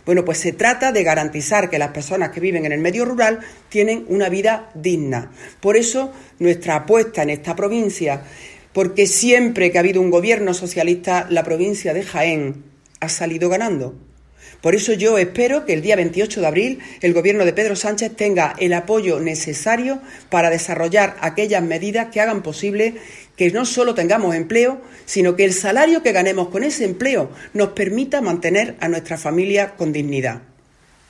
Bueno, pues se trata de garantizar que las personas que viven en el medio rural tienen una vida digna. Por eso nuestra apuesta en esta provincia, porque siempre que ha habido un gobierno socialista, la provincia de Jaén ha salido ganando. Por eso yo espero que el día 28 de abril el gobierno de Pedro Sánchez tenga el apoyo necesario para desarrollar aquellas medidas que hagan posible que no solo tengamos empleo, sino que el salario que ganemos con ese empleo nos permita mantener a nuestra familia con dignidad.